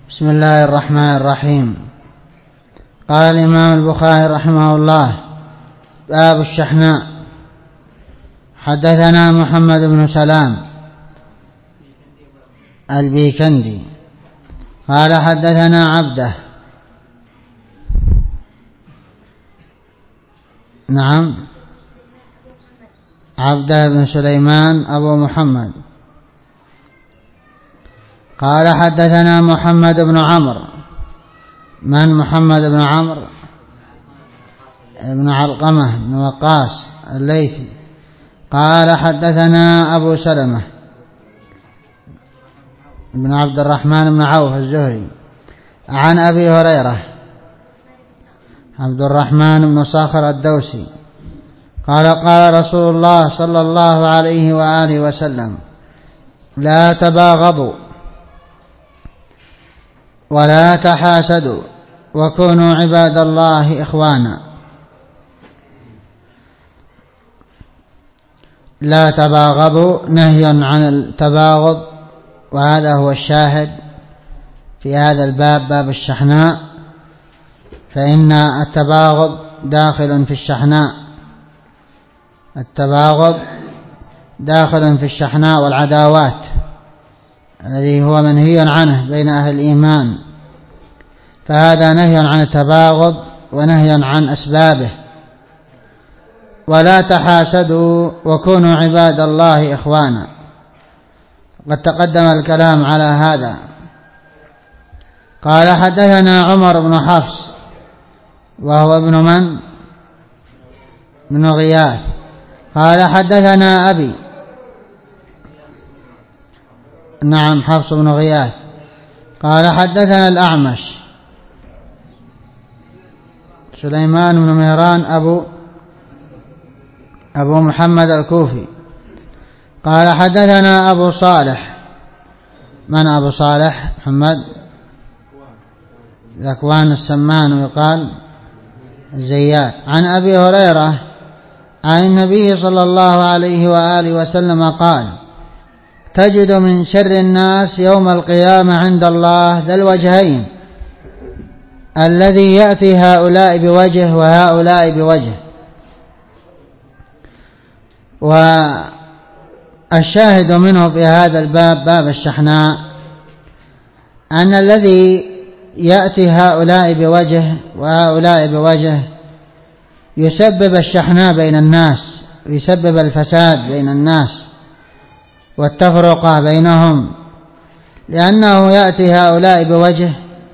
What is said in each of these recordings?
بسم الله الرحمن الرحيم. قال الإمام البخاري رحمه الله: باب الشحناء. حدثنا محمد بن سلام البيكندي قال حدثنا عبده بن سليمان أبو محمد قال حدثنا محمد بن عمرو. من محمد بن عمرو؟ ابن علقمة بن وقاص الليثي. قال حدثنا أبو سلمة بن عبد الرحمن بن عوف الزهري عن أبي هريرة عبد الرحمن بن صخر الدوسي قال: قال رسول الله صلى الله عليه وآله وسلم: لا تباغضوا ولا تحاسدوا وكونوا عباد الله إخوانا. لا تباغضوا نهي عن التباغض، وهذا هو الشاهد في هذا الباب، باب الشحناء، فإن التباغض داخل في الشحناء. التباغض داخل في الشحناء والعداوات الذي هو منهي عنه بين أهل الإيمان، فهذا نهي عن التباغض ونهي عن أسبابه. ولا تحاسدوا وكونوا عباد الله إخوانا، قد تقدم الكلام على هذا. قال حدثنا عمر بن حفص وهو ابن من؟ بن غياث. قال حدثنا أبي، حفص بن غياث. قال حدثنا الأعمش سليمان بن مهران أبو محمد الكوفي. قال حدثنا أبو صالح. من أبو صالح؟ محمد ذكوان السمان ويقال الزيات. عن أبي هريرة عن النبي صلى الله عليه وآله وسلم قال: تجد من شر الناس يوم القيامة عند الله ذا الوجهين، الذي يأتي هؤلاء بوجه وهؤلاء بوجه. والشاهد منه في هذا الباب، باب الشحناء، أن الذي يأتي هؤلاء بوجه وهؤلاء بوجه يسبب الشحناء بين الناس، ويسبب الفساد بين الناس والتفرقة بينهم، لأنه يأتي هؤلاء بوجه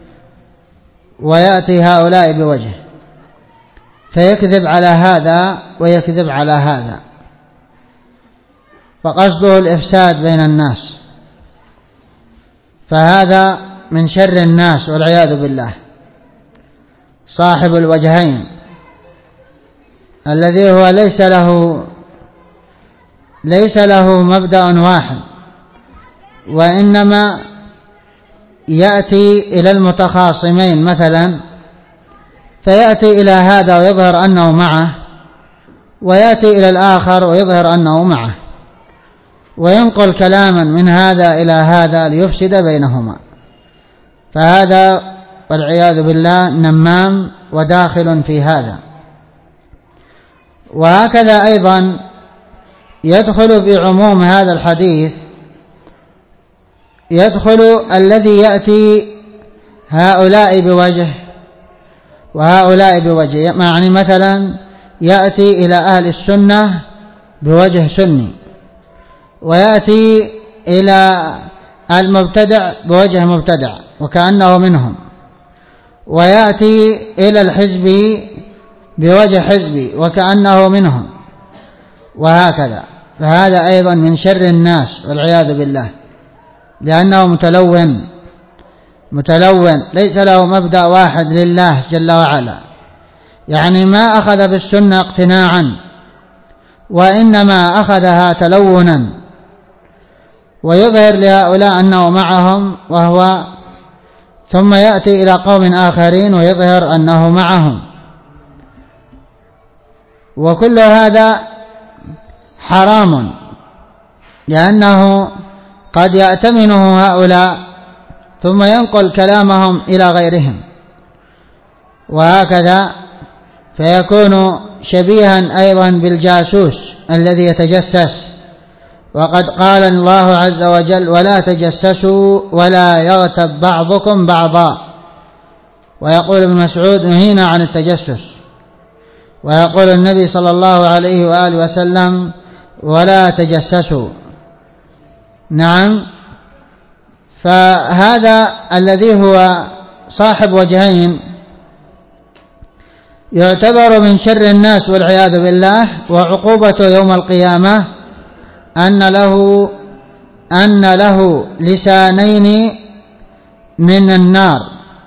ويأتي هؤلاء بوجه، فيكذب على هذا ويكذب على هذا، فقصده الإفساد بين الناس. فهذا من شر الناس والعياذ بالله، صاحب الوجهين، الذي هو ليس له مبدأ واحد، وإنما يأتي إلى المتخاصمين مثلا، فيأتي إلى هذا ويظهر أنه معه، ويأتي إلى الآخر ويظهر أنه معه، وينقل كلاما من هذا إلى هذا ليفسد بينهما. فهذا والعياذ بالله نمام وداخل في هذا. وهكذا أيضا يدخل في عموم هذا الحديث، يدخل الذي يأتي هؤلاء بوجه وهؤلاء بوجه، يعني مثلا يأتي إلى أهل السنة بوجه سني، ويأتي إلى المبتدع بوجه مبتدع وكأنه منهم، ويأتي إلى الحزبي بوجه حزبي وكأنه منهم، وهكذا. فهذا أيضا من شر الناس والعياذ بالله، لأنه متلون ليس له مبدأ واحد لله جل وعلا، يعني ما أخذ بالسنة اقتناعا، وإنما أخذها تلونا، ويظهر لهؤلاء أنه معهم ثم يأتي إلى قوم آخرين ويظهر أنه معهم. وكل هذا حرام، لأنه قد يأتمنه هؤلاء ثم ينقل كلامهم إلى غيرهم، وهكذا فيكون شبيها أيضا بالجاسوس الذي يتجسس. وقد قال الله عز وجل: ولا تجسسوا ولا يغتب بعضكم بعضا. ويقول ابن مسعود: نهينا عن التجسس. ويقول النبي صلى الله عليه وآله وسلم: ولا تجسسوا. نعم. فهذا الذي هو صاحب وجهين يعتبر من شر الناس والعياذ بالله، وعقوبته يوم القيامة أن له لسانين من النار،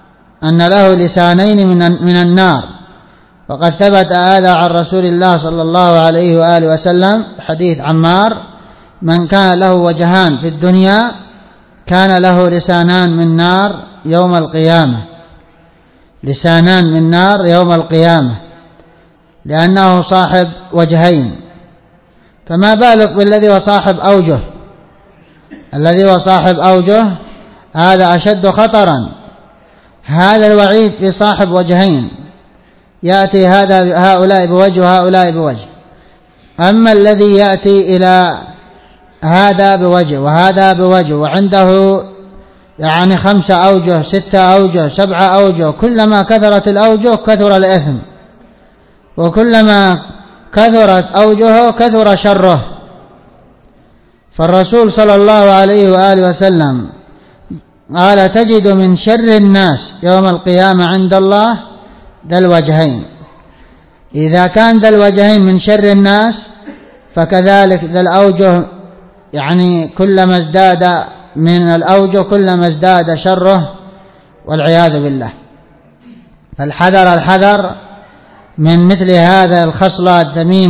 من النار. وقد ثبت هذا عن رسول الله صلى الله عليه وآله وسلم، حديث عمار: من كان له وجهان في الدنيا كان له لسانان من نار يوم القيامة، لسانان من نار يوم القيامة، لأنه صاحب وجهين. فما بالك بالذي هو صاحب أوجه؟ الذي هو صاحب أوجه هذا أشد خطرا. هذا الوعيد في صاحب وجهين، يأتي هؤلاء بوجه وهؤلاء بوجه. أما الذي يأتي إلى هذا بوجه وهذا بوجه، وعنده 5 أوجه 6 أوجه 7 أوجه، كلما كثرت الأوجه كثر الإثم، وكلما كثرت أوجهه كثر شره. فالرسول صلى الله عليه وآله وسلم قال: تجد من شر الناس يوم القيامة عند الله ذا الوجهين. إذا كان ذا الوجهين من شر الناس، فكذلك ذا الأوجه، كلما ازداد من الأوجه كلما ازداد شره، والعياذ بالله. فالحذر من مثل هذا الخصلة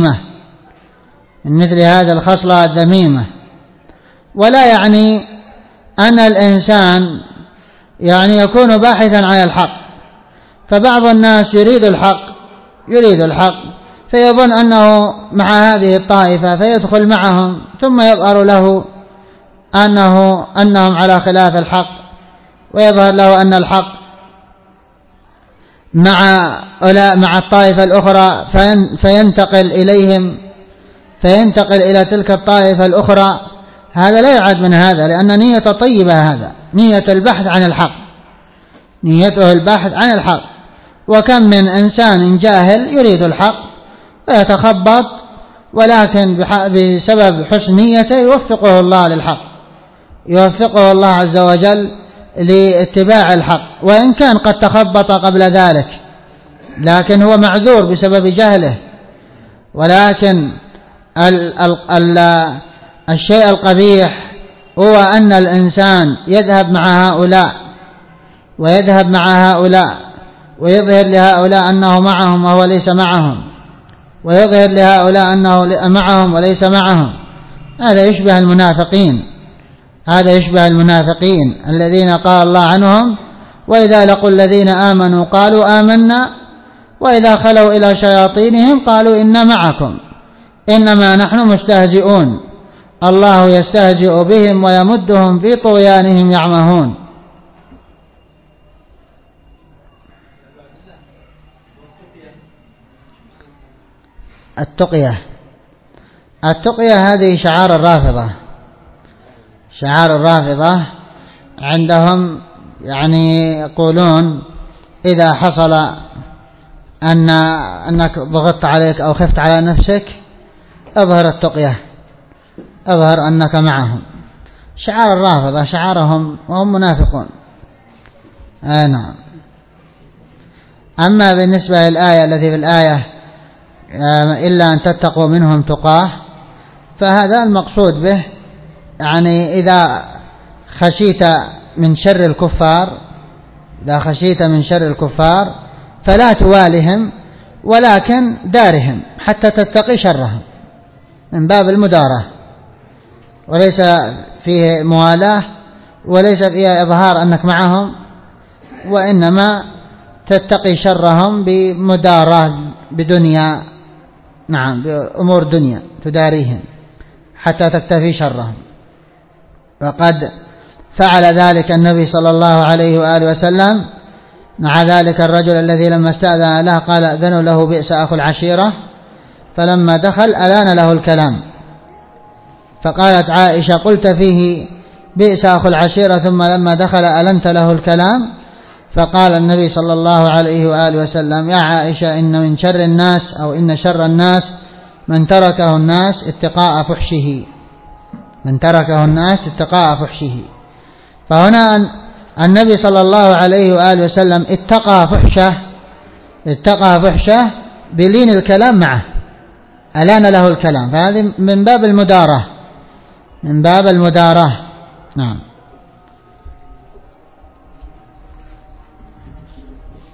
الذميمة، ولا يعني أن الإنسان يكون باحثا عن الحق. فبعض الناس يريد الحق فيظن أنه مع هذه الطائفة فيدخل معهم، ثم يظهر له أنهم على خلاف الحق، ويظهر له أن الحق مع الطائفة الأخرى، فينتقل إلى تلك الطائفة الأخرى. هذا لا يعد من هذا، لأن نية طيبة، هذا نية البحث عن الحق، نيته البحث عن الحق. وكم من إنسان جاهل يريد الحق ويتخبط، ولكن بسبب حسن نيته يوفقه الله للحق، يوفقه الله عز وجل لاتباع الحق، وإن كان قد تخبط قبل ذلك، لكن هو معذور بسبب جهله. ولكن الشيء القبيح هو أن الإنسان يذهب مع هؤلاء ويظهر لهؤلاء أنه معهم وهو ليس معهم، ويظهر لهؤلاء أنه معهم وليس معهم. هذا يشبه المنافقين الذين قال الله عنهم: وإذا لقوا الذين آمنوا قالوا آمنا وإذا خلوا إلى شياطينهم قالوا إنا معكم إنما نحن مستهزئون الله يستهزئ بهم ويمدهم في طغيانهم يعمهون. التقية هذه شعار الرافضة عندهم، يقولون إذا حصل أنك ضغطت عليك أو خفت على نفسك اظهر التقية، اظهر أنك معهم. شعار الرافضة شعارهم، وهم منافقون. نعم. أما بالنسبة للآية التي في الآية إلا أن تتقوا منهم تقاه، فهذا المقصود به إذا خشيت من شر الكفار فلا توالهم، ولكن دارهم حتى تتقي شرهم من باب المدارة، وليس فيه موالاه وليس فيه إظهار أنك معهم، وإنما تتقي شرهم بمدارة بدنيا، بأمور دنيا تداريهم حتى تكتفي شرهم. وقد فعل ذلك النبي صلى الله عليه وآله وسلم مع ذلك الرجل الذي لما استأذن له قال أذنوا له بئس أخو العشيرة، فلما دخل ألان له الكلام، فقالت عائشة قلت فيه بئس أخو العشيرة ثم لما دخل ألنت له الكلام، فقال النبي صلى الله عليه وآله وسلم يا عائشة إن من شر الناس أو إن شر الناس من تركه الناس اتقاء فحشه، من تركه الناس اتقاء فحشه. فهنا النبي صلى الله عليه وآله وسلم اتقى فحشه بلين الكلام معه، ألان له الكلام، فهذه من باب المدارة، من باب المدارة. نعم.